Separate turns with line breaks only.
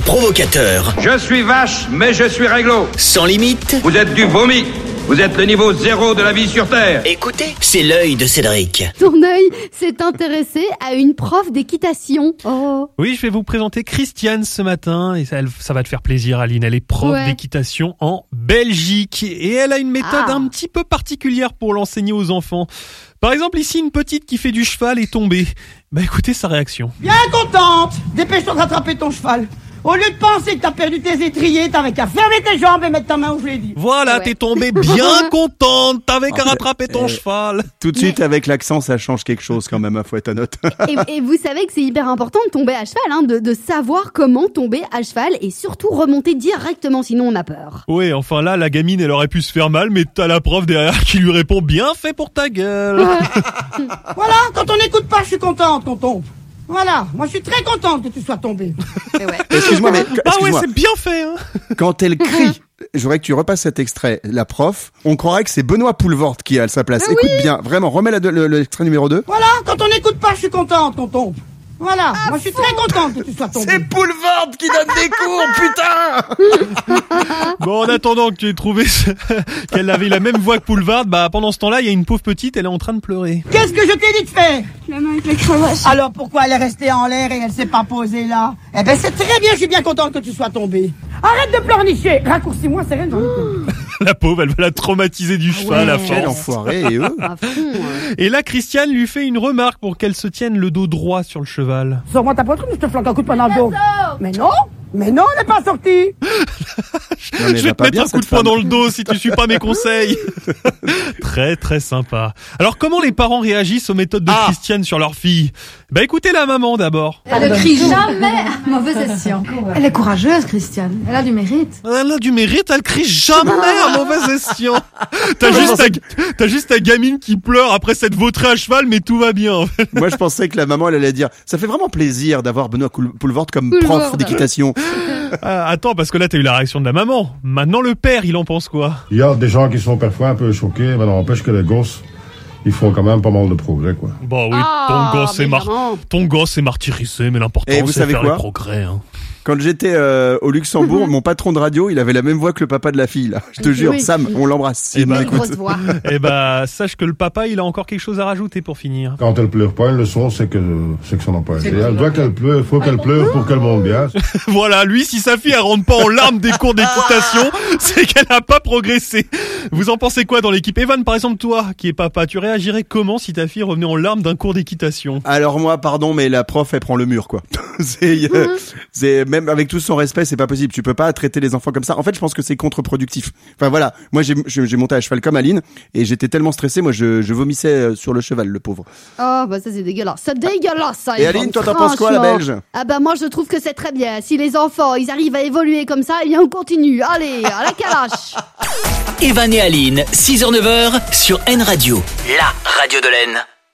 provocateur.
Je suis vache, mais je suis réglo.
Sans limite.
Vous êtes du vomi. Vous êtes le niveau 0 de la vie sur Terre.
Écoutez, c'est l'œil de Cédric.
Ton œil s'est intéressé à une prof d'équitation. Oh.
Oui, je vais vous présenter Christiane ce matin et ça va te faire plaisir, Aline. Elle est prof d'équitation en Belgique et elle a une méthode un petit peu particulière pour l'enseigner aux enfants. Par exemple, ici, une petite qui fait du cheval est tombée. Bah écoutez sa réaction.
Bien contente. Dépêche-toi de rattraper ton cheval. Au lieu de penser que t'as perdu tes étriers, t'avais qu'à fermer tes jambes et mettre ta main où je l'ai dit.
Voilà, t'es tombée bien contente, t'avais qu'à rattraper ton cheval.
Tout de suite, avec l'accent, ça change quelque chose quand même, à fouette à note.
Et vous savez que c'est hyper important de tomber à cheval, de savoir comment tomber à cheval et surtout remonter directement, sinon on a peur.
Oui, enfin là, la gamine, elle aurait pu se faire mal, mais t'as la prof derrière qui lui répond « Bien fait pour ta gueule !»
Voilà, quand on n'écoute pas, je suis contente qu'on tombe. Voilà, moi je suis très contente que tu sois tombée.
Excuse-moi, mais...
c'est bien fait, hein.
Quand elle crie, je voudrais que tu repasses cet extrait, la prof, on croirait que c'est Benoît Poelvoort qui a sa place. Écoute bien, vraiment, remets l'extrait numéro 2.
Voilà, quand on n'écoute pas, je suis contente qu'on tombe. Voilà, moi je suis très contente que tu sois tombée.
C'est Poelvoort qui donne des cours, putain.
Bon, en attendant que tu aies trouvé qu'elle avait la même voix que Poelvoort, pendant ce temps-là, il y a une pauvre petite, elle est en train de pleurer.
Qu'est-ce que je t'ai dit de faire?
La main avec la cravache.
Alors pourquoi elle est restée en l'air et elle s'est pas posée là? Eh ben c'est très bien, je suis bien contente que tu sois tombée. Arrête de pleurnicher, raccourcis-moi, c'est rien dans le cœur.
La pauvre, elle va la traumatiser du cheval à
Quel
force.
enfoiré, et eux.
Et là, Christiane lui fait une remarque pour qu'elle se tienne le dos droit sur le cheval.
Sors-moi ta poitrine, je te flanque un coup de poing dans le dos. Mais non, on n'est pas sorti.
Je vais te mettre un coup de poing dans le dos si tu suis pas mes conseils. Très très sympa. Alors comment les parents réagissent aux méthodes de Christiane sur leur fille? Écoutez la maman d'abord.
Elle ne crie jamais à mauvaise escient. Elle est courageuse, Christiane. Elle a du mérite.
Elle a du mérite, elle crie jamais à mauvais escient. T'as juste ta gamine qui pleure après s'être vautrée à cheval, mais tout va bien.
Moi je pensais que la maman elle allait dire ça fait vraiment plaisir d'avoir Benoît Poelvoort comme prof d'équitation.
Attends, parce que là t'as eu la réaction de la maman. Maintenant le père, il en pense quoi?
Il y a des gens qui sont parfois un peu choqués, mais n'empêche que les gosses, ils font quand même pas mal de progrès, quoi.
Bah oui, ton gosse est martyrisé, mais l'important c'est de faire les progrès, hein.
Quand j'étais au Luxembourg, mon patron de radio, il avait la même voix que le papa de la fille, là. Je te jure, Sam, on l'embrasse.
Sache que le papa, il a encore quelque chose à rajouter pour finir.
Quand elle pleure pas, une leçon, c'est que ça n'a pas été. Elle doit qu'elle pleure, faut qu'elle pleure pour qu'elle monte bien.
Voilà, lui, si sa fille, elle rentre pas en larmes des cours d'équitation, c'est qu'elle a pas progressé. Vous en pensez quoi dans l'équipe? Evan, par exemple, toi, qui est papa, tu réagirais comment si ta fille revenait en larmes d'un cours d'équitation?
Alors moi, pardon, mais la prof, elle prend le mur, quoi. c'est même avec tout son respect, c'est pas possible. Tu peux pas traiter les enfants comme ça. En fait, je pense que c'est contre-productif. Enfin voilà, moi j'ai monté à cheval comme Aline et j'étais tellement stressé, moi je vomissais sur le cheval, le pauvre.
Oh ça c'est dégueulasse. C'est dégueulasse ça.
Et Aline, toi t'en penses quoi, la Belge?
Moi je trouve que c'est très bien. Si les enfants, ils arrivent à évoluer comme ça, on continue. Allez, à la calache.
Evan et Aline, 6h-9h sur N Radio, la radio de l'Aisne.